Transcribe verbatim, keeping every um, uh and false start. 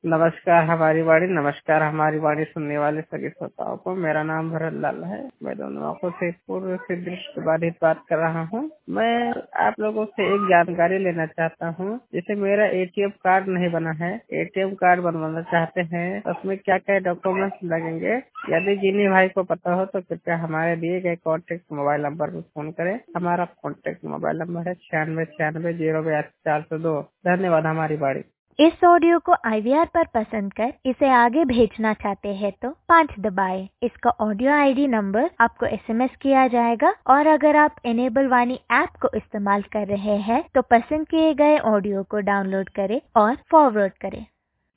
नमस्कार हमारी वाणी, नमस्कार हमारी वाणी सुनने वाले सभी श्रोताओं को। मेरा नाम भरत लाल है। मैं दोनों आंखों से पूर्व से दृष्टि बाधित बात कर रहा हूँ। मैं आप लोगों से एक जानकारी लेना चाहता हूँ। जैसे मेरा एटीएम कार्ड नहीं बना है, एटीएम कार्ड बनवाना चाहते हैं, उसमें क्या क्या डॉक्यूमेंट्स लगेंगे? यदि जिन्हीं भाई को पता हो तो कृपया हमारे दिए गए कॉन्टेक्ट मोबाइल नंबर पर फोन करें। हमारा कॉन्टेक्ट मोबाइल नंबर है छियानवे छियानवे जीरो बयासी चार सौ दो। धन्यवाद हमारी बाड़ी। इस ऑडियो को आईवीआर पर पसंद कर इसे आगे भेजना चाहते हैं तो पाँच दबाएं। इसका ऑडियो आईडी नंबर आपको एसएमएस किया जाएगा और अगर आप इनेबल वाणी ऐप को इस्तेमाल कर रहे हैं तो पसंद किए गए ऑडियो को डाउनलोड करें और फॉरवर्ड करें।